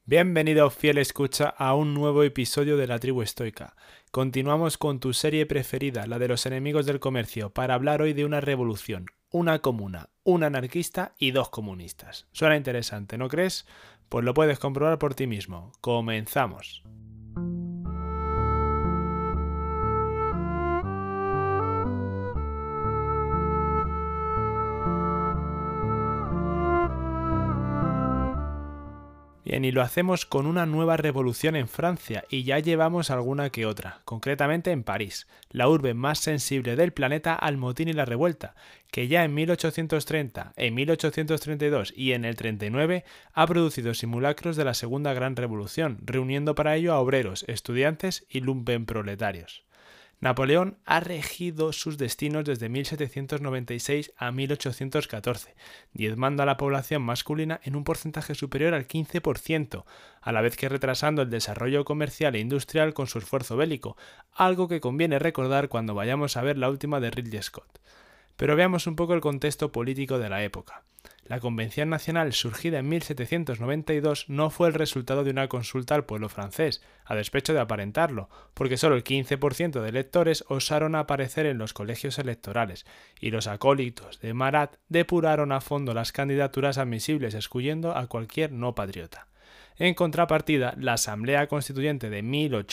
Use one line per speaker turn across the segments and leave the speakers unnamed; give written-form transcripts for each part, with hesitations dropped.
Bienvenido, fiel escucha, a un nuevo episodio de la Tribu Estoica. Continuamos con tu serie preferida, la de los enemigos del comercio, para hablar hoy de una revolución, una comuna, un anarquista y dos comunistas. Suena interesante, ¿no crees? Pues lo puedes comprobar por ti mismo. ¡Comenzamos! Bien, y lo hacemos con una nueva revolución en Francia, y ya llevamos alguna que otra, concretamente en París, la urbe más sensible del planeta al motín y la revuelta, que ya en 1830, en 1832 y en el 39 ha producido simulacros de la Segunda Gran Revolución, reuniendo para ello a obreros, estudiantes y lumpenproletarios. Napoleón ha regido sus destinos desde 1796 a 1814, diezmando a la población masculina en un porcentaje superior al 15%, a la vez que retrasando el desarrollo comercial e industrial con su esfuerzo bélico, algo que conviene recordar cuando vayamos a ver la última de Ridley Scott. Pero veamos un poco el contexto político de la época. La Convención Nacional, surgida en 1792, no fue el resultado de una consulta al pueblo francés, a despecho de aparentarlo, porque solo el 15% de electores osaron aparecer en los colegios electorales, y los acólitos de Marat depuraron a fondo las candidaturas admisibles, excluyendo a cualquier no patriota. En contrapartida, la Asamblea Constituyente de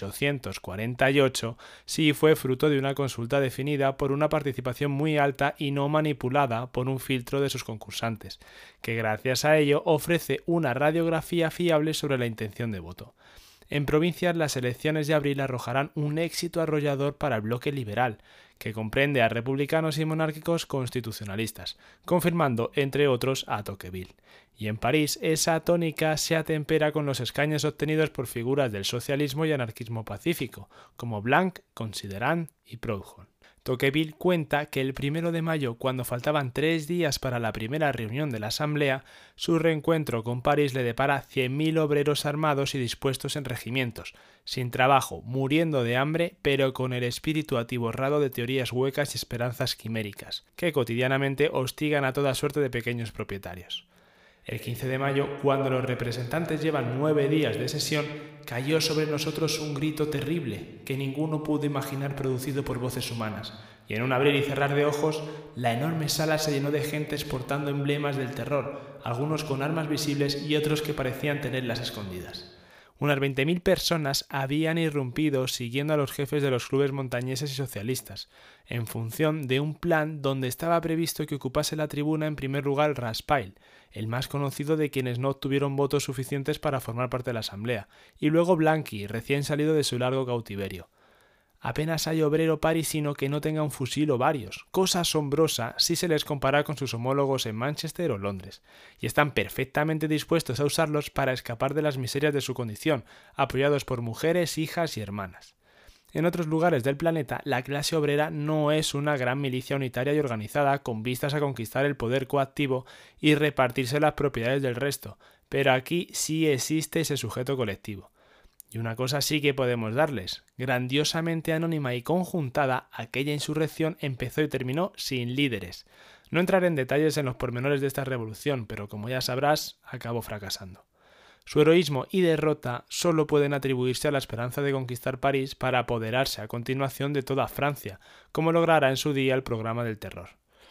1848 sí fue fruto de una consulta definida por una participación muy alta y no manipulada por un filtro de sus concursantes, que gracias a ello ofrece una radiografía fiable sobre la intención de voto. En provincias, las elecciones de abril arrojarán un éxito arrollador para el bloque liberal, que comprende a republicanos y monárquicos constitucionalistas, confirmando, entre otros, a Tocqueville. Y en París, esa tónica se atempera con los escaños obtenidos por figuras del socialismo y anarquismo pacífico, como Blanc, Considerant y Proudhon. Tocqueville cuenta que el 1 de mayo, cuando faltaban 3 días para la primera reunión de la Asamblea, su reencuentro con París le depara 100.000 obreros armados y dispuestos en regimientos, sin trabajo, muriendo de hambre, pero con el espíritu atiborrado de teorías huecas y esperanzas quiméricas, que cotidianamente hostigan a toda suerte de pequeños propietarios. El 15 de mayo, cuando los representantes llevan 9 días de sesión, cayó sobre nosotros un grito terrible que ninguno pudo imaginar producido por voces humanas, y en un abrir y cerrar de ojos, la enorme sala se llenó de gentes portando emblemas del terror, algunos con armas visibles y otros que parecían tenerlas escondidas. Unas 20.000 personas habían irrumpido siguiendo a los jefes de los clubes montañeses y socialistas, en función de un plan donde estaba previsto que ocupase la tribuna en primer lugar Raspail, el más conocido de quienes no obtuvieron votos suficientes para formar parte de la asamblea, y luego Blanqui, recién salido de su largo cautiverio. Apenas hay obrero parisino que no tenga un fusil o varios, cosa asombrosa si se les compara con sus homólogos en Manchester o Londres, y están perfectamente dispuestos a usarlos para escapar de las miserias de su condición, apoyados por mujeres, hijas y hermanas. En otros lugares del planeta, la clase obrera no es una gran milicia unitaria y organizada con vistas a conquistar el poder coactivo y repartirse las propiedades del resto, pero aquí sí existe ese sujeto colectivo. Y una cosa sí que podemos darles, grandiosamente anónima y conjuntada, aquella insurrección empezó y terminó sin líderes. No entraré en detalles en los pormenores de esta revolución, pero como ya sabrás, acabó fracasando. Su heroísmo y derrota solo pueden atribuirse a la esperanza de conquistar París para apoderarse a continuación de toda Francia, como logrará en su día el programa del terror.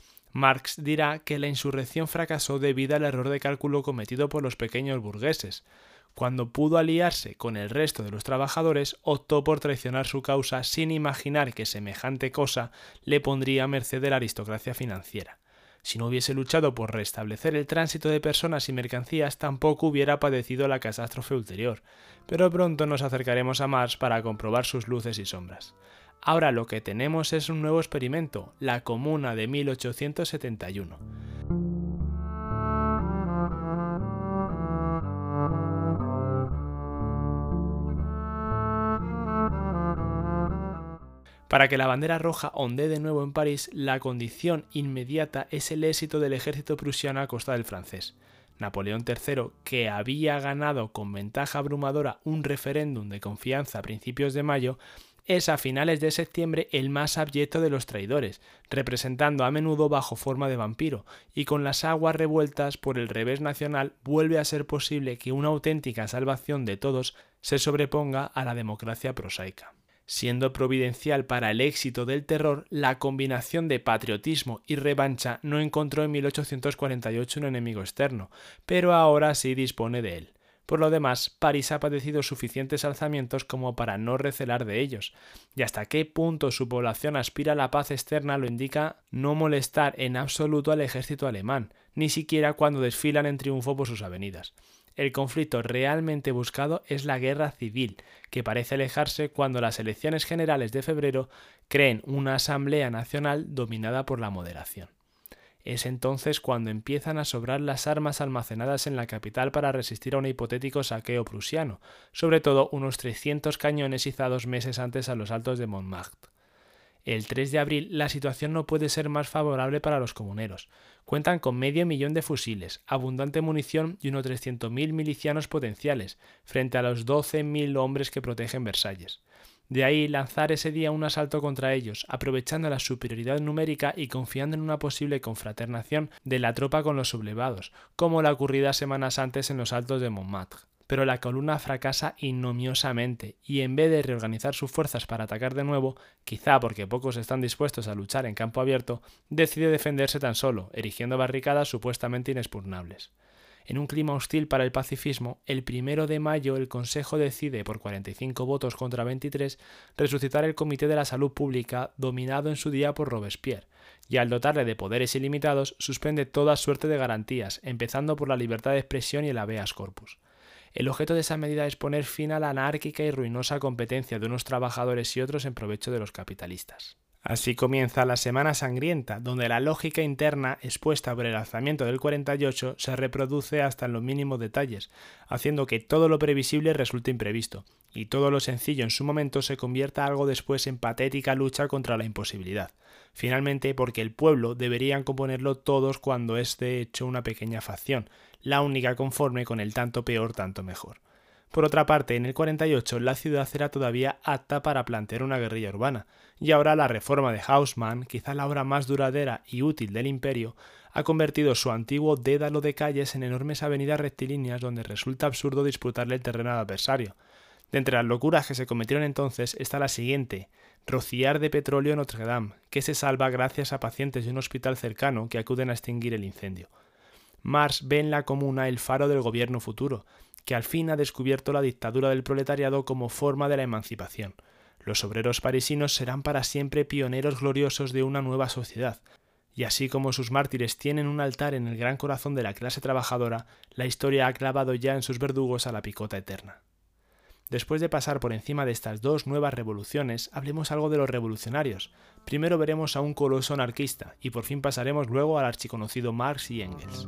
Marx dirá que la insurrección fracasó debido al error de cálculo cometido por los pequeños burgueses. Cuando pudo aliarse con el resto de los trabajadores, optó por traicionar su causa sin imaginar que semejante cosa le pondría a merced de la aristocracia financiera. Si no hubiese luchado por restablecer el tránsito de personas y mercancías, tampoco hubiera padecido la catástrofe ulterior, pero pronto nos acercaremos a Marx para comprobar sus luces y sombras. Ahora lo que tenemos es un nuevo experimento, la Comuna de 1871. Para que la bandera roja ondee de nuevo en París, la condición inmediata es el éxito del ejército prusiano a costa del francés. Napoleón III, que había ganado con ventaja abrumadora un referéndum de confianza a principios de mayo, es a finales de septiembre el más abyecto de los traidores, representando a menudo bajo forma de vampiro, y con las aguas revueltas por el revés nacional vuelve a ser posible que una auténtica salvación de todos se sobreponga a la democracia prosaica. Siendo providencial para el éxito del terror, la combinación de patriotismo y revancha no encontró en 1848 un enemigo externo, pero ahora sí dispone de él. Por lo demás, París ha padecido suficientes alzamientos como para no recelar de ellos, y hasta qué punto su población aspira a la paz externa lo indica no molestar en absoluto al ejército alemán, ni siquiera cuando desfilan en triunfo por sus avenidas. El conflicto realmente buscado es la guerra civil, que parece alejarse cuando las elecciones generales de febrero creen una Asamblea Nacional dominada por la moderación. Es entonces cuando empiezan a sobrar las armas almacenadas en la capital para resistir a un hipotético saqueo prusiano, sobre todo unos 300 cañones izados meses antes a los altos de Montmartre. El 3 de abril la situación no puede ser más favorable para los comuneros. Cuentan con 500.000 de fusiles, abundante munición y unos 300.000 milicianos potenciales, frente a los 12.000 hombres que protegen Versalles. De ahí lanzar ese día un asalto contra ellos, aprovechando la superioridad numérica y confiando en una posible confraternación de la tropa con los sublevados, como la ocurrida semanas antes en los altos de Montmartre. Pero la columna fracasa ignominiosamente y en vez de reorganizar sus fuerzas para atacar de nuevo, quizá porque pocos están dispuestos a luchar en campo abierto, decide defenderse tan solo, erigiendo barricadas supuestamente inexpugnables. En un clima hostil para el pacifismo, el 1 de mayo el Consejo decide, por 45 votos contra 23, resucitar el Comité de la Salud Pública, dominado en su día por Robespierre, y al dotarle de poderes ilimitados, suspende toda suerte de garantías, empezando por la libertad de expresión y el habeas corpus. El objeto de esa medida es poner fin a la anárquica y ruinosa competencia de unos trabajadores y otros en provecho de los capitalistas. Así comienza la Semana Sangrienta, donde la lógica interna expuesta por el alzamiento del 48 se reproduce hasta en los mínimos detalles, haciendo que todo lo previsible resulte imprevisto, y todo lo sencillo en su momento se convierta algo después en patética lucha contra la imposibilidad. Finalmente, porque el pueblo deberían componerlo todos cuando es de hecho una pequeña facción, la única conforme con el tanto peor, tanto mejor. Por otra parte, en el 48 la ciudad era todavía apta para plantear una guerrilla urbana, y ahora la reforma de Haussmann, quizá la obra más duradera y útil del imperio, ha convertido su antiguo dédalo de calles en enormes avenidas rectilíneas donde resulta absurdo disputarle el terreno al adversario. De entre las locuras que se cometieron entonces está la siguiente: rociar de petróleo Notre Dame, que se salva gracias a pacientes de un hospital cercano que acuden a extinguir el incendio. Marx ve en la comuna el faro del gobierno futuro, que al fin ha descubierto la dictadura del proletariado como forma de la emancipación. Los obreros parisinos serán para siempre pioneros gloriosos de una nueva sociedad, y así como sus mártires tienen un altar en el gran corazón de la clase trabajadora, la historia ha clavado ya en sus verdugos a la picota eterna. Después de pasar por encima de estas dos nuevas revoluciones, hablemos algo de los revolucionarios. Primero veremos a un coloso anarquista, y por fin pasaremos luego al archiconocido Marx y Engels.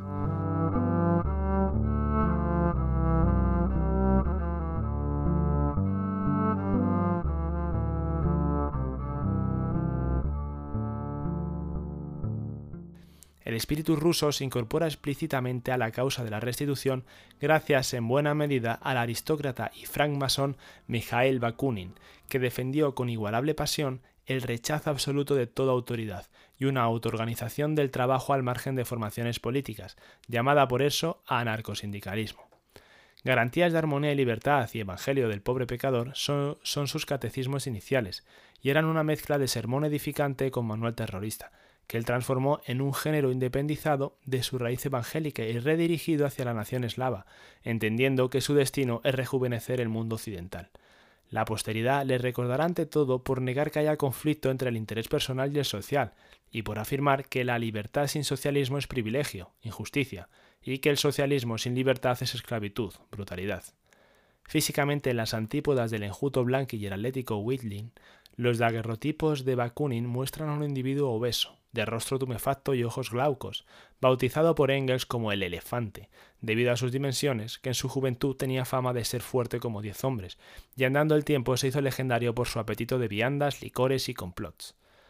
El espíritu ruso se incorpora explícitamente a la causa de la restitución gracias en buena medida al aristócrata y francmasón Mikhail Bakunin, que defendió con igualable pasión el rechazo absoluto de toda autoridad y una autoorganización del trabajo al margen de formaciones políticas, llamada por eso anarcosindicalismo. Garantías de armonía y libertad y evangelio del pobre pecador son sus catecismos iniciales, y eran una mezcla de sermón edificante con manual terrorista, que él transformó en un género independizado de su raíz evangélica y redirigido hacia la nación eslava, entendiendo que su destino es rejuvenecer el mundo occidental. La posteridad le recordará ante todo por negar que haya conflicto entre el interés personal y el social, y por afirmar que la libertad sin socialismo es privilegio, injusticia, y que el socialismo sin libertad es esclavitud, brutalidad. Físicamente, en las antípodas del enjuto Blanqui y el atlético Whitling, los daguerrotipos de Bakunin muestran a un individuo obeso, de rostro tumefacto y ojos glaucos, bautizado por Engels como el elefante, debido a sus dimensiones, que en su juventud tenía fama de ser fuerte como 10 hombres, y andando el tiempo se hizo legendario por su apetito de viandas, licores y complots.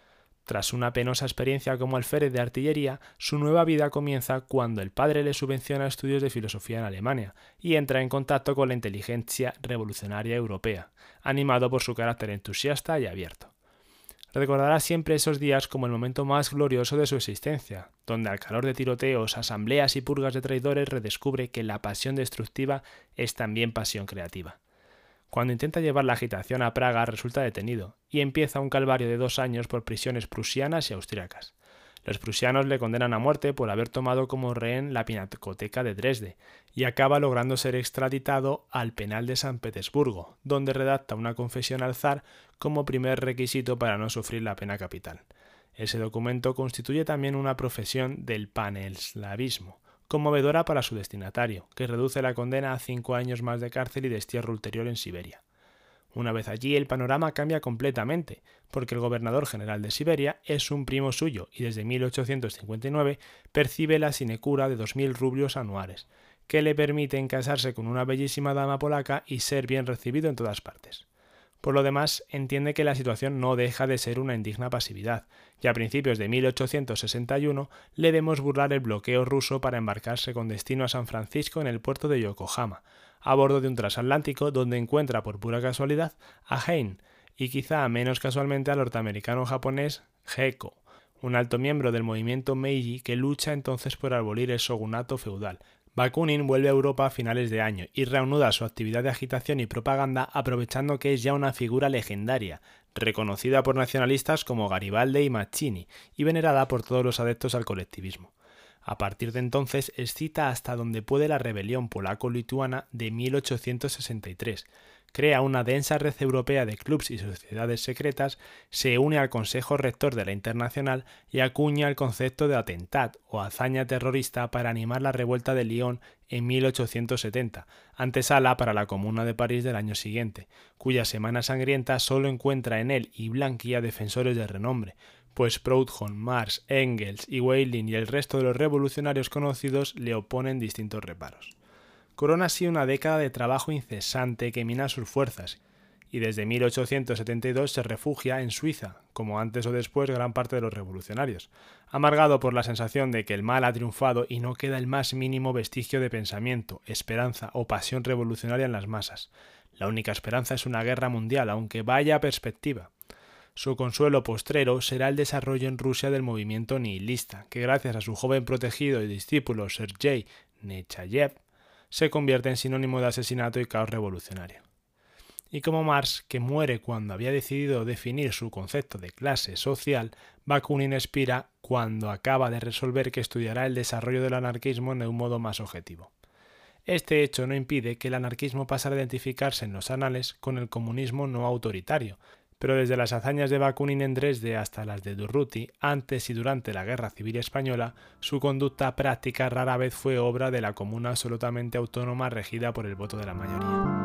Tras una penosa experiencia como alférez de artillería, su nueva vida comienza cuando el padre le subvenciona estudios de filosofía en Alemania y entra en contacto con la inteligencia revolucionaria europea, animado por su carácter entusiasta y abierto. Recordará siempre esos días como el momento más glorioso de su existencia, donde al calor de tiroteos, asambleas y purgas de traidores redescubre que la pasión destructiva es también pasión creativa. Cuando intenta llevar la agitación a Praga resulta detenido y empieza un calvario de 2 años por prisiones prusianas y austríacas. Los prusianos le condenan a muerte por haber tomado como rehén la pinacoteca de Dresde y acaba logrando ser extraditado al penal de San Petersburgo, donde redacta una confesión al zar como primer requisito para no sufrir la pena capital. Ese documento constituye también una profesión del paneslavismo, conmovedora para su destinatario, que reduce la condena a 5 años más de cárcel y destierro ulterior en Siberia. Una vez allí, el panorama cambia completamente, porque el gobernador general de Siberia es un primo suyo y desde 1859 percibe la sinecura de 2.000 rublios anuales, que le permiten casarse con una bellísima dama polaca y ser bien recibido en todas partes. Por lo demás, entiende que la situación no deja de ser una indigna pasividad, y a principios de 1861 le vemos burlar el bloqueo ruso para embarcarse con destino a San Francisco en el puerto de Yokohama, a bordo de un transatlántico donde encuentra por pura casualidad a Hein y quizá menos casualmente al norteamericano-japonés Gekko, un alto miembro del movimiento Meiji que lucha entonces por abolir el shogunato feudal. Bakunin vuelve a Europa a finales de año y reanuda su actividad de agitación y propaganda aprovechando que es ya una figura legendaria, reconocida por nacionalistas como Garibaldi y Mazzini y venerada por todos los adeptos al colectivismo. A partir de entonces excita hasta donde puede la rebelión polaco-lituana de 1863, crea una densa red europea de clubs y sociedades secretas, se une al Consejo Rector de la Internacional y acuña el concepto de attentat o hazaña terrorista para animar la revuelta de Lyon en 1870, antesala para la Comuna de París del año siguiente, cuya Semana Sangrienta solo encuentra en él y Blanqui a defensores de renombre, pues Proudhon, Marx, Engels y Weiling y el resto de los revolucionarios conocidos le oponen distintos reparos. Corona así una década de trabajo incesante que mina sus fuerzas, y desde 1872 se refugia en Suiza, como antes o después gran parte de los revolucionarios, amargado por la sensación de que el mal ha triunfado y no queda el más mínimo vestigio de pensamiento, esperanza o pasión revolucionaria en las masas. La única esperanza es una guerra mundial, aunque vaya perspectiva. Su consuelo postrero será el desarrollo en Rusia del movimiento nihilista, que gracias a su joven protegido y discípulo Sergei Nechayev, se convierte en sinónimo de asesinato y caos revolucionario. Y como Marx, que muere cuando había decidido definir su concepto de clase social, Bakunin expira cuando acaba de resolver que estudiará el desarrollo del anarquismo de un modo más objetivo. Este hecho no impide que el anarquismo pasara a identificarse en los anales con el comunismo no autoritario, pero desde las hazañas de Bakunin en Dresde hasta las de Durruti, antes y durante la Guerra Civil Española, su conducta práctica rara vez fue obra de la comuna absolutamente autónoma regida por el voto de la mayoría.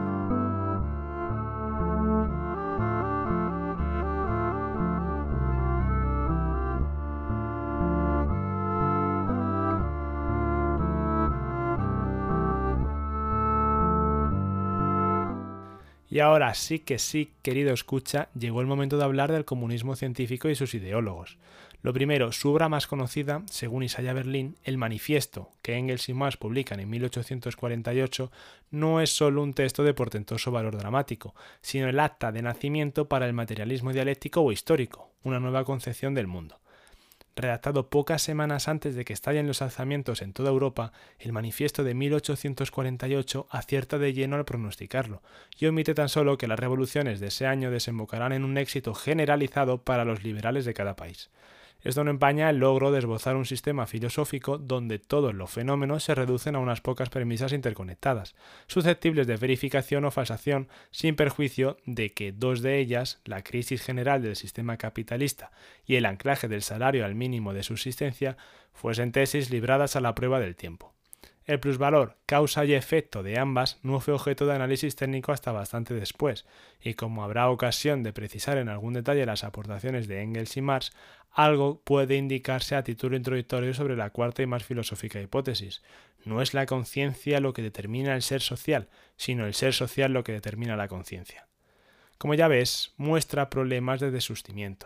Y ahora sí que sí, querido escucha, llegó el momento de hablar del comunismo científico y sus ideólogos. Lo primero, su obra más conocida, según Isaiah Berlin, el Manifiesto, que Engels y Marx publican en 1848, no es solo un texto de portentoso valor dramático, sino el acta de nacimiento para el materialismo dialéctico o histórico, una nueva concepción del mundo. Redactado pocas semanas antes de que estallen los alzamientos en toda Europa, el Manifiesto de 1848 acierta de lleno al pronosticarlo, y omite tan solo que las revoluciones de ese año desembocarán en un éxito generalizado para los liberales de cada país. Esto no empaña el logro de esbozar un sistema filosófico donde todos los fenómenos se reducen a unas pocas premisas interconectadas, susceptibles de verificación o falsación, sin perjuicio de que 2 de ellas, la crisis general del sistema capitalista y el anclaje del salario al mínimo de subsistencia, fuesen tesis libradas a la prueba del tiempo. El plusvalor, causa y efecto de ambas no fue objeto de análisis técnico hasta bastante después, y como habrá ocasión de precisar en algún detalle las aportaciones de Engels y Marx, algo puede indicarse a título introductorio sobre la cuarta y más filosófica hipótesis. No es la conciencia lo que determina el ser social, sino el ser social lo que determina la conciencia. Como ya ves, muestra problemas desde sus cimientos.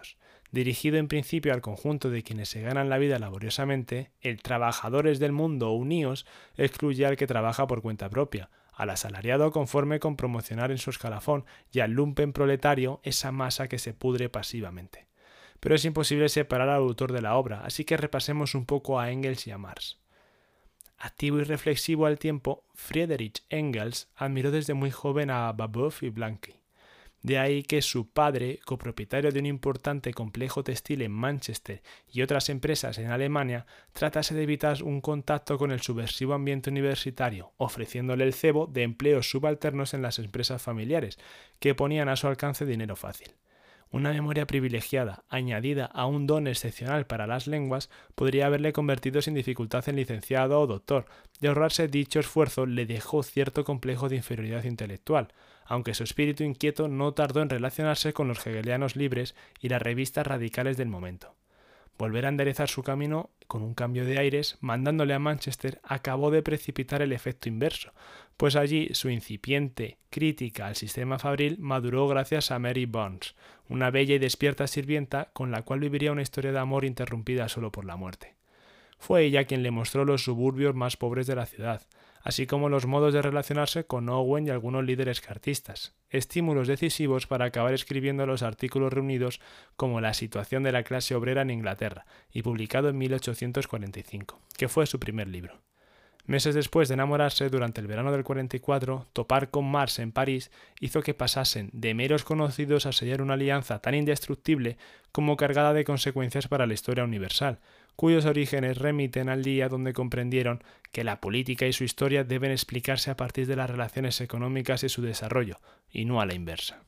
Dirigido en principio al conjunto de quienes se ganan la vida laboriosamente, el Trabajadores del Mundo Uníos excluye al que trabaja por cuenta propia, al asalariado conforme con promocionar en su escalafón y al lumpen proletario, esa masa que se pudre pasivamente. Pero es imposible separar al autor de la obra, así que repasemos un poco a Engels y a Marx. Activo y reflexivo al tiempo, Friedrich Engels admiró desde muy joven a Babeuf y Blanqui. De ahí que su padre, copropietario de un importante complejo textil en Manchester y otras empresas en Alemania, tratase de evitar un contacto con el subversivo ambiente universitario, ofreciéndole el cebo de empleos subalternos en las empresas familiares, que ponían a su alcance dinero fácil. Una memoria privilegiada, añadida a un don excepcional para las lenguas, podría haberle convertido sin dificultad en licenciado o doctor, y ahorrarse dicho esfuerzo le dejó cierto complejo de inferioridad intelectual, aunque su espíritu inquieto no tardó en relacionarse con los hegelianos libres y las revistas radicales del momento. Volver a enderezar su camino con un cambio de aires, mandándole a Manchester, acabó de precipitar el efecto inverso, pues allí su incipiente crítica al sistema fabril maduró gracias a Mary Burns, una bella y despierta sirvienta con la cual viviría una historia de amor interrumpida solo por la muerte. Fue ella quien le mostró los suburbios más pobres de la ciudad, así como los modos de relacionarse con Owen y algunos líderes cartistas, estímulos decisivos para acabar escribiendo los artículos reunidos como La situación de la clase obrera en Inglaterra, y publicado en 1845, que fue su primer libro. Meses después de enamorarse, durante el verano del 44, topar con Marx en París hizo que pasasen de meros conocidos a sellar una alianza tan indestructible como cargada de consecuencias para la historia universal, cuyos orígenes remiten al día donde comprendieron que la política y su historia deben explicarse a partir de las relaciones económicas y su desarrollo, y no a la inversa.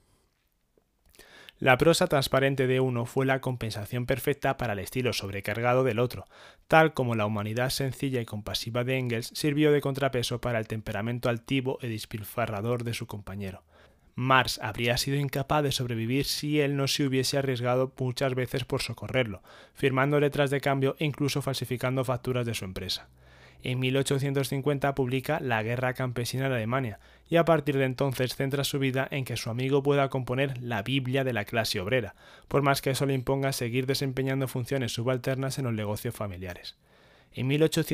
La prosa transparente de uno fue la compensación perfecta para el estilo sobrecargado del otro, tal como la humanidad sencilla y compasiva de Engels sirvió de contrapeso para el temperamento altivo y despilfarrador de su compañero. Marx habría sido incapaz de sobrevivir si él no se hubiese arriesgado muchas veces por socorrerlo, firmando letras de cambio e incluso falsificando facturas de su empresa. En 1850 publica La guerra campesina en Alemania, y a partir de entonces centra su vida en que su amigo pueda componer la Biblia de la clase obrera, por más que eso le imponga seguir desempeñando funciones subalternas en los negocios familiares. En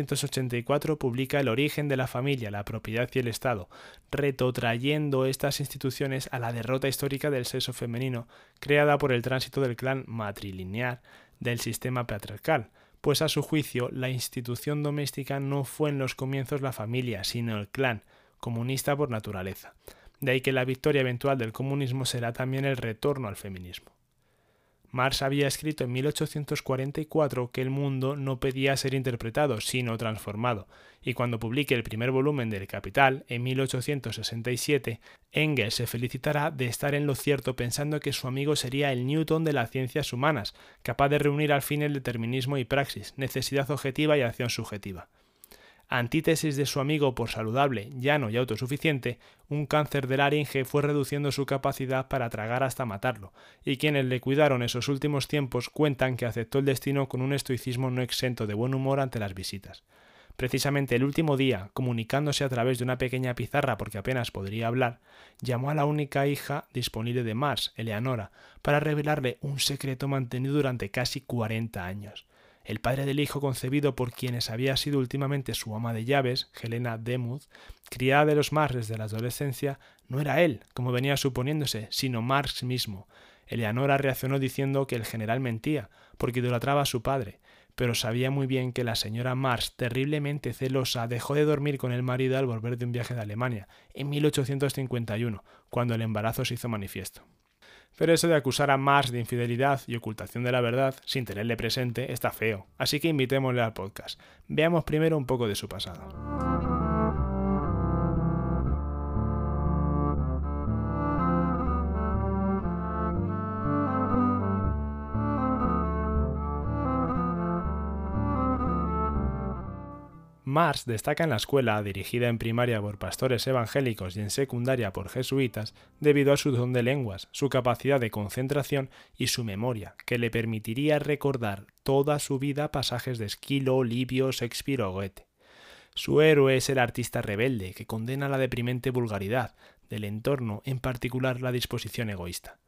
1884 publica El origen de la familia, la propiedad y el Estado, retrotrayendo estas instituciones a la derrota histórica del sexo femenino, creada por el tránsito del clan matrilineal del sistema patriarcal, pues a su juicio la institución doméstica no fue en los comienzos la familia, sino el clan, comunista por naturaleza. De ahí que la victoria eventual del comunismo será también el retorno al feminismo. Marx había escrito en 1844 que el mundo no pedía ser interpretado, sino transformado, y cuando publique el primer volumen del Capital, en 1867, Engels se felicitará de estar en lo cierto pensando que su amigo sería el Newton de las ciencias humanas, capaz de reunir al fin el determinismo y praxis, necesidad objetiva y acción subjetiva. Antítesis de su amigo por saludable, llano y autosuficiente, un cáncer de laringe fue reduciendo su capacidad para tragar hasta matarlo, y quienes le cuidaron esos últimos tiempos cuentan que aceptó el destino con un estoicismo no exento de buen humor ante las visitas. Precisamente el último día, comunicándose a través de una pequeña pizarra porque apenas podría hablar, llamó a la única hija disponible de Marx, Eleanora, para revelarle un secreto mantenido durante casi 40 años. El padre del hijo concebido por quienes había sido últimamente su ama de llaves, Helena Demuth, criada de los Marx desde la adolescencia, no era él, como venía suponiéndose, sino Marx mismo. Eleanora reaccionó diciendo que el general mentía, porque idolatraba a su padre, pero sabía muy bien que la señora Marx, terriblemente celosa, dejó de dormir con el marido al volver de un viaje de Alemania, en 1851, cuando el embarazo se hizo manifiesto. Pero eso de acusar a Marx de infidelidad y ocultación de la verdad, sin tenerle presente, está feo, así que invitémosle al podcast. Veamos primero un poco de su pasado. Marx destaca en la escuela, dirigida en primaria por pastores evangélicos y en secundaria por jesuitas, debido a su don de lenguas, su capacidad de concentración y su memoria, que le permitiría recordar toda su vida pasajes de Esquilo, Livio, Shakespeare o Goethe. Su héroe es el artista rebelde, que condena la deprimente vulgaridad del entorno, en particular la disposición egoísta.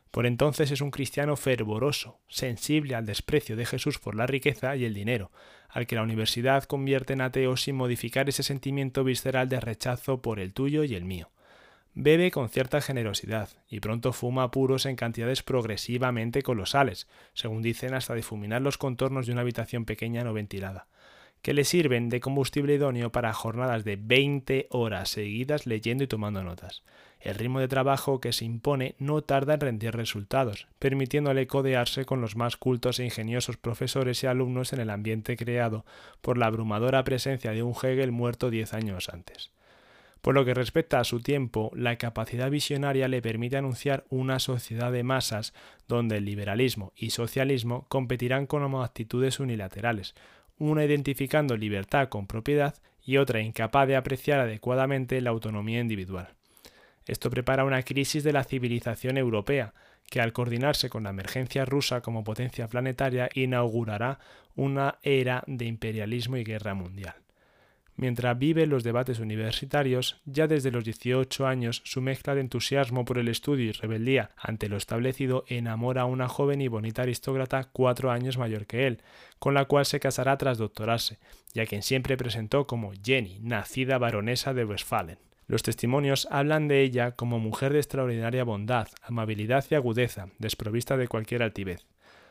Por entonces es un cristiano fervoroso, sensible al desprecio de Jesús por la riqueza y el dinero, al que la universidad convierte en ateo sin modificar ese sentimiento visceral de rechazo por el tuyo y el mío. Bebe con cierta generosidad y pronto fuma puros en cantidades progresivamente colosales, según dicen hasta difuminar los contornos de una habitación pequeña no ventilada, que le sirven de combustible idóneo para jornadas de 20 horas seguidas leyendo y tomando notas. El ritmo de trabajo que se impone no tarda en rendir resultados, permitiéndole codearse con los más cultos e ingeniosos profesores y alumnos en el ambiente creado por la abrumadora presencia de un Hegel muerto 10 años antes. Por lo que respecta a su tiempo, la capacidad visionaria le permite anunciar una sociedad de masas donde el liberalismo y socialismo competirán como actitudes unilaterales, una identificando libertad con propiedad y otra incapaz de apreciar adecuadamente la autonomía individual. Esto prepara una crisis de la civilización europea, que al coordinarse con la emergencia rusa como potencia planetaria inaugurará una era de imperialismo y guerra mundial. Mientras vive los debates universitarios, ya desde los 18 años su mezcla de entusiasmo por el estudio y rebeldía ante lo establecido enamora a una joven y bonita aristócrata 4 años mayor que él, con la cual se casará tras doctorarse, y a quien siempre presentó como Jenny, nacida baronesa de Westfalen. Los testimonios hablan de ella como mujer de extraordinaria bondad, amabilidad y agudeza, desprovista de cualquier altivez.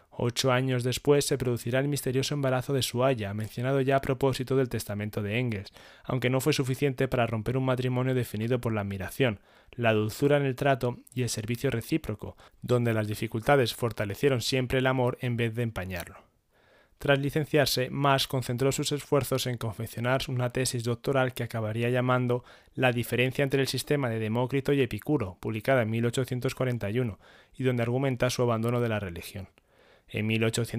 8 años después se producirá el misterioso embarazo de su aya, mencionado ya a propósito del testamento de Engels, aunque no fue suficiente para romper un matrimonio definido por la admiración, la dulzura en el trato y el servicio recíproco, donde las dificultades fortalecieron siempre el amor en vez de empañarlo. Tras licenciarse, Marx concentró sus esfuerzos en confeccionar una tesis doctoral que acabaría llamando La diferencia entre el sistema de Demócrito y Epicuro, publicada en 1841, y donde argumenta su abandono de la religión. En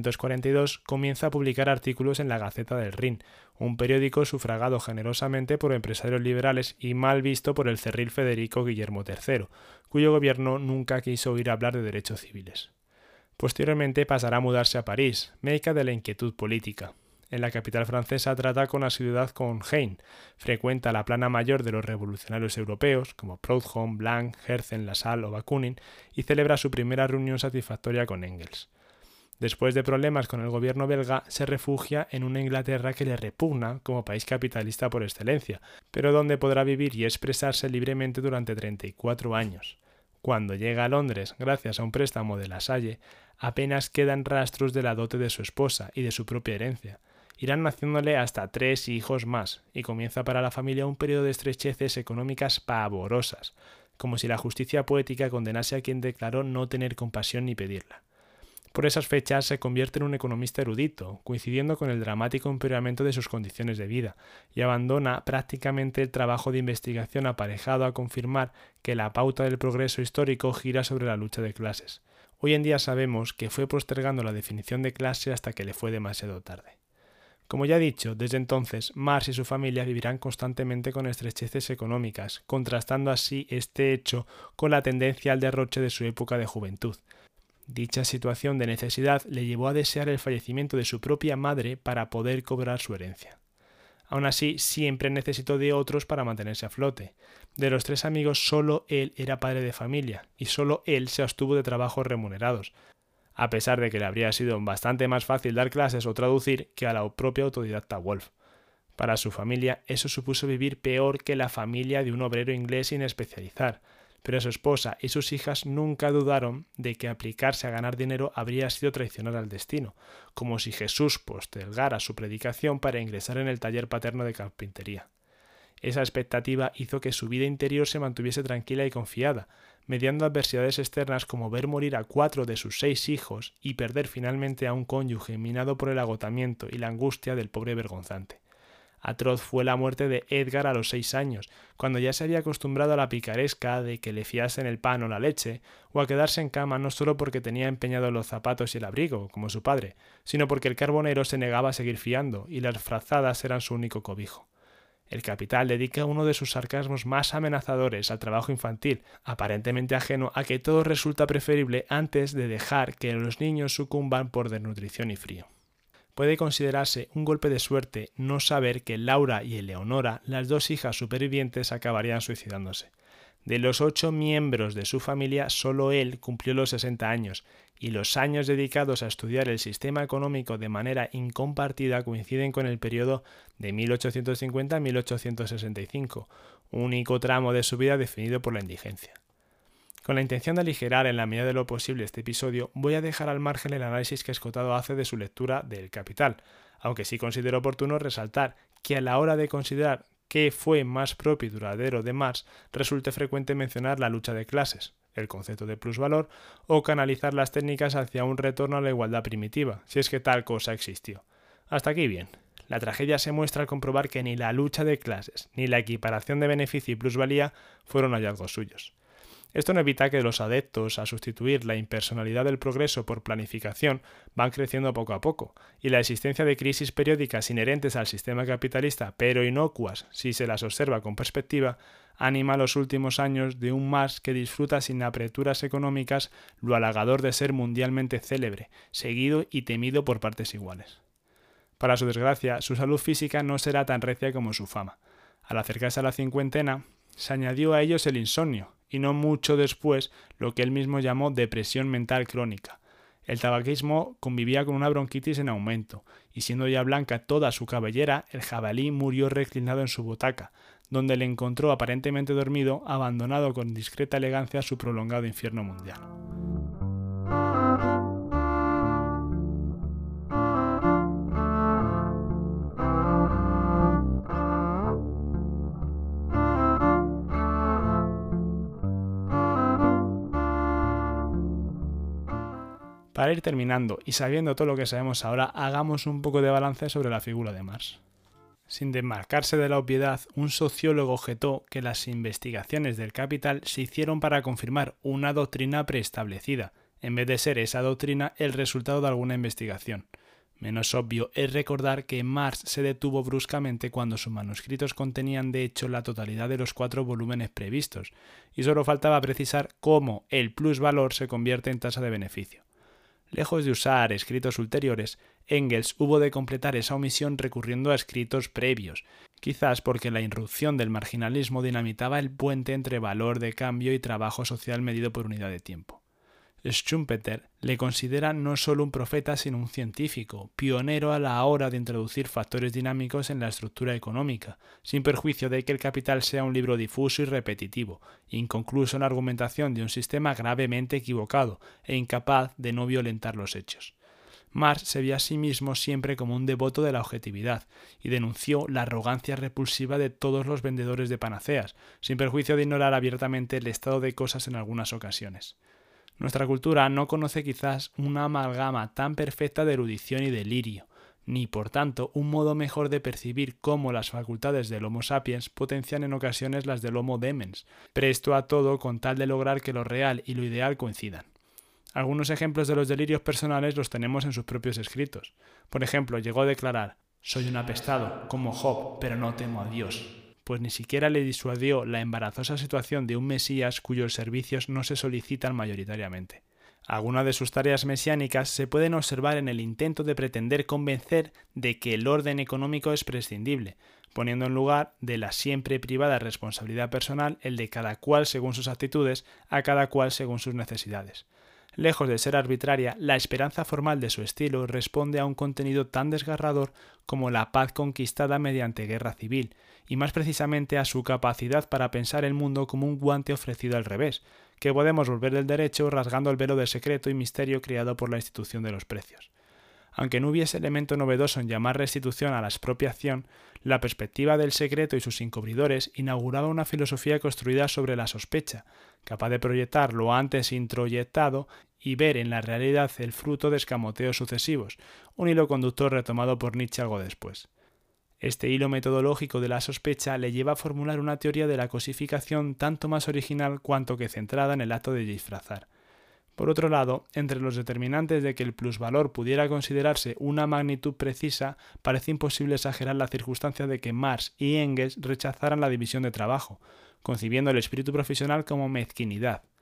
1842 comienza a publicar artículos en la Gaceta del Rin, un periódico sufragado generosamente por empresarios liberales y mal visto por el cerril Federico Guillermo III, cuyo gobierno nunca quiso oír hablar de derechos civiles. Posteriormente pasará a mudarse a París, meca de la inquietud política. En la capital francesa trata con asiduidad con Heine, frecuenta la plana mayor de los revolucionarios europeos, como Proudhon, Blanc, Herzen, Lassalle o Bakunin, y celebra su primera reunión satisfactoria con Engels. Después de problemas con el gobierno belga, se refugia en una Inglaterra que le repugna como país capitalista por excelencia, pero donde podrá vivir y expresarse libremente durante 34 años. Cuando llega a Londres, gracias a un préstamo de La Salle, apenas quedan rastros de la dote de su esposa y de su propia herencia. Irán naciéndole hasta 3 hijos más, y comienza para la familia un periodo de estrecheces económicas pavorosas, como si la justicia poética condenase a quien declaró no tener compasión ni pedirla. Por esas fechas se convierte en un economista erudito, coincidiendo con el dramático empeoramiento de sus condiciones de vida, y abandona prácticamente el trabajo de investigación aparejado a confirmar que la pauta del progreso histórico gira sobre la lucha de clases. Hoy en día sabemos que fue postergando la definición de clase hasta que le fue demasiado tarde. Como ya he dicho, desde entonces, Marx y su familia vivirán constantemente con estrecheces económicas, contrastando así este hecho con la tendencia al derroche de su época de juventud. Dicha situación de necesidad le llevó a desear el fallecimiento de su propia madre para poder cobrar su herencia. Aún así, siempre necesitó de otros para mantenerse a flote. De los 3 amigos, solo él era padre de familia, y solo él se abstuvo de trabajos remunerados, a pesar de que le habría sido bastante más fácil dar clases o traducir que a la propia autodidacta Wolf. Para su familia, eso supuso vivir peor que la familia de un obrero inglés sin especializar, pero su esposa y sus hijas nunca dudaron de que aplicarse a ganar dinero habría sido traicionar al destino, como si Jesús postergara su predicación para ingresar en el taller paterno de carpintería. Esa expectativa hizo que su vida interior se mantuviese tranquila y confiada, mediando adversidades externas como ver morir a 4 de sus 6 hijos y perder finalmente a un cónyuge minado por el agotamiento y la angustia del pobre vergonzante. Atroz fue la muerte de Edgar a los 6 años, cuando ya se había acostumbrado a la picaresca de que le fiasen el pan o la leche, o a quedarse en cama no solo porque tenía empeñado los zapatos y el abrigo, como su padre, sino porque el carbonero se negaba a seguir fiando, y las frazadas eran su único cobijo. El Capital dedica uno de sus sarcasmos más amenazadores al trabajo infantil, aparentemente ajeno a que todo resulta preferible antes de dejar que los niños sucumban por desnutrición y frío. Puede considerarse un golpe de suerte no saber que Laura y Eleonora, las 2 hijas supervivientes, acabarían suicidándose. De los 8 miembros de su familia, solo él cumplió los 60 años, y los años dedicados a estudiar el sistema económico de manera incompartida coinciden con el periodo de 1850 a 1865, único tramo de su vida definido por la indigencia. Con la intención de aligerar en la medida de lo posible este episodio, voy a dejar al margen el análisis que Escotado hace de su lectura del Capital, aunque sí considero oportuno resaltar que a la hora de considerar qué fue más propio y duradero de Marx, resulte frecuente mencionar la lucha de clases, el concepto de plusvalor, o canalizar las técnicas hacia un retorno a la igualdad primitiva, si es que tal cosa existió. Hasta aquí bien. La tragedia se muestra al comprobar que ni la lucha de clases ni la equiparación de beneficio y plusvalía fueron hallazgos suyos. Esto no evita que los adeptos a sustituir la impersonalidad del progreso por planificación van creciendo poco a poco, y la existencia de crisis periódicas inherentes al sistema capitalista, pero inocuas si se las observa con perspectiva, anima los últimos años de un Marx que disfruta sin apreturas económicas lo halagador de ser mundialmente célebre, seguido y temido por partes iguales. Para su desgracia, su salud física no será tan recia como su fama. Al acercarse a la cincuentena, se añadió a ellos el insomnio, y no mucho después lo que él mismo llamó depresión mental crónica. El tabaquismo convivía con una bronquitis en aumento, y siendo ya blanca toda su cabellera, el jabalí murió reclinado en su butaca, donde le encontró aparentemente dormido, abandonado con discreta elegancia su prolongado infierno mundial. Para ir terminando y sabiendo todo lo que sabemos ahora, hagamos un poco de balance sobre la figura de Marx. Sin desmarcarse de la obviedad, un sociólogo objetó que las investigaciones del Capital se hicieron para confirmar una doctrina preestablecida, en vez de ser esa doctrina el resultado de alguna investigación. Menos obvio es recordar que Marx se detuvo bruscamente cuando sus manuscritos contenían de hecho la totalidad de los 4 volúmenes previstos, y solo faltaba precisar cómo el plusvalor se convierte en tasa de beneficio. Lejos de usar escritos ulteriores, Engels hubo de completar esa omisión recurriendo a escritos previos, quizás porque la irrupción del marginalismo dinamitaba el puente entre valor de cambio y trabajo social medido por unidad de tiempo. Schumpeter le considera no solo un profeta sino un científico, pionero a la hora de introducir factores dinámicos en la estructura económica, sin perjuicio de que el Capital sea un libro difuso y repetitivo, inconcluso en la argumentación de un sistema gravemente equivocado e incapaz de no violentar los hechos. Marx se vio a sí mismo siempre como un devoto de la objetividad y denunció la arrogancia repulsiva de todos los vendedores de panaceas, sin perjuicio de ignorar abiertamente el estado de cosas en algunas ocasiones. Nuestra cultura no conoce quizás una amalgama tan perfecta de erudición y delirio, ni por tanto un modo mejor de percibir cómo las facultades del Homo sapiens potencian en ocasiones las del Homo demens, presto a todo con tal de lograr que lo real y lo ideal coincidan. Algunos ejemplos de los delirios personales los tenemos en sus propios escritos. Por ejemplo, llegó a declarar: «Soy un apestado, como Job, pero no temo a Dios», pues ni siquiera le disuadió la embarazosa situación de un Mesías cuyos servicios no se solicitan mayoritariamente. Algunas de sus tareas mesiánicas se pueden observar en el intento de pretender convencer de que el orden económico es prescindible, poniendo en lugar de la siempre privada responsabilidad personal el de cada cual según sus actitudes, a cada cual según sus necesidades. Lejos de ser arbitraria, la esperanza formal de su estilo responde a un contenido tan desgarrador como la paz conquistada mediante guerra civil, y más precisamente a su capacidad para pensar el mundo como un guante ofrecido al revés, que podemos volver del derecho rasgando el velo del secreto y misterio creado por la institución de los precios. Aunque no hubiese elemento novedoso en llamar restitución a la expropiación, la perspectiva del secreto y sus encubridores inauguraba una filosofía construida sobre la sospecha, capaz de proyectar lo antes introyectado y ver en la realidad el fruto de escamoteos sucesivos, un hilo conductor retomado por Nietzsche algo después. Este hilo metodológico de la sospecha le lleva a formular una teoría de la cosificación tanto más original cuanto que centrada en el acto de disfrazar. Por otro lado, entre los determinantes de que el plusvalor pudiera considerarse una magnitud precisa, parece imposible exagerar la circunstancia de que Marx y Engels rechazaran la división de trabajo, concibiendo el espíritu profesional como mezquinidad.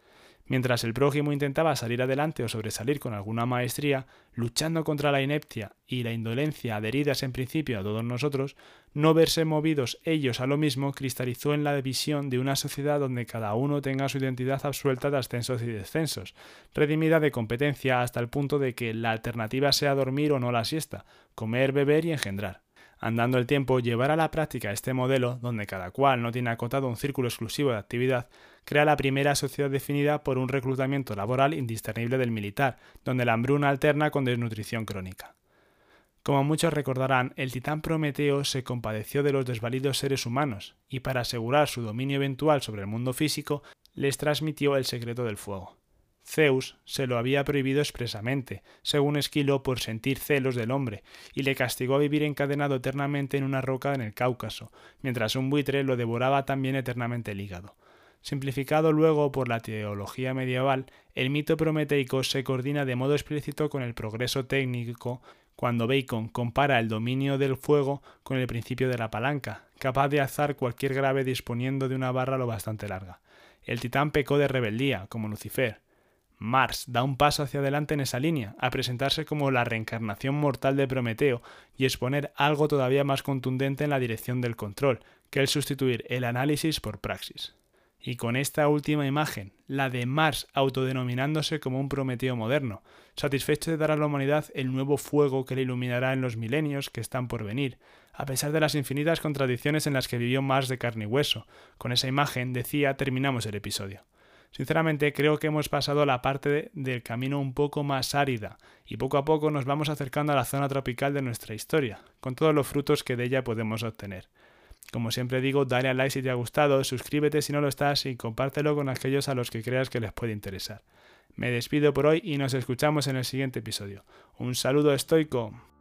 Mientras el prójimo intentaba salir adelante o sobresalir con alguna maestría, luchando contra la inepcia y la indolencia adheridas en principio a todos nosotros, no verse movidos ellos a lo mismo cristalizó en la visión de una sociedad donde cada uno tenga su identidad absuelta de ascensos y descensos, redimida de competencia hasta el punto de que la alternativa sea dormir o no la siesta, comer, beber y engendrar. Andando el tiempo, llevar a la práctica este modelo, donde cada cual no tiene acotado un círculo exclusivo de actividad, crea la primera sociedad definida por un reclutamiento laboral indiscernible del militar, donde la hambruna alterna con desnutrición crónica. Como muchos recordarán, el titán Prometeo se compadeció de los desvalidos seres humanos, y para asegurar su dominio eventual sobre el mundo físico, les transmitió el secreto del fuego. Zeus se lo había prohibido expresamente, según Esquilo, por sentir celos del hombre, y le castigó a vivir encadenado eternamente en una roca en el Cáucaso, mientras un buitre lo devoraba también eternamente el hígado. Simplificado luego por la teología medieval, el mito prometeico se coordina de modo explícito con el progreso técnico cuando Bacon compara el dominio del fuego con el principio de la palanca, capaz de alzar cualquier grave disponiendo de una barra lo bastante larga. El titán pecó de rebeldía, como Lucifer. Mars da un paso hacia adelante en esa línea, a presentarse como la reencarnación mortal de Prometeo y exponer algo todavía más contundente en la dirección del control, que el sustituir el análisis por praxis. Y con esta última imagen, la de Mars autodenominándose como un Prometeo moderno, satisfecho de dar a la humanidad el nuevo fuego que le iluminará en los milenios que están por venir, a pesar de las infinitas contradicciones en las que vivió Mars de carne y hueso. Con esa imagen, decía, terminamos el episodio. Sinceramente creo que hemos pasado a la parte del camino un poco más árida y poco a poco nos vamos acercando a la zona tropical de nuestra historia, con todos los frutos que de ella podemos obtener. Como siempre digo, dale al like si te ha gustado, suscríbete si no lo estás y compártelo con aquellos a los que creas que les puede interesar. Me despido por hoy y nos escuchamos en el siguiente episodio. Un saludo estoico.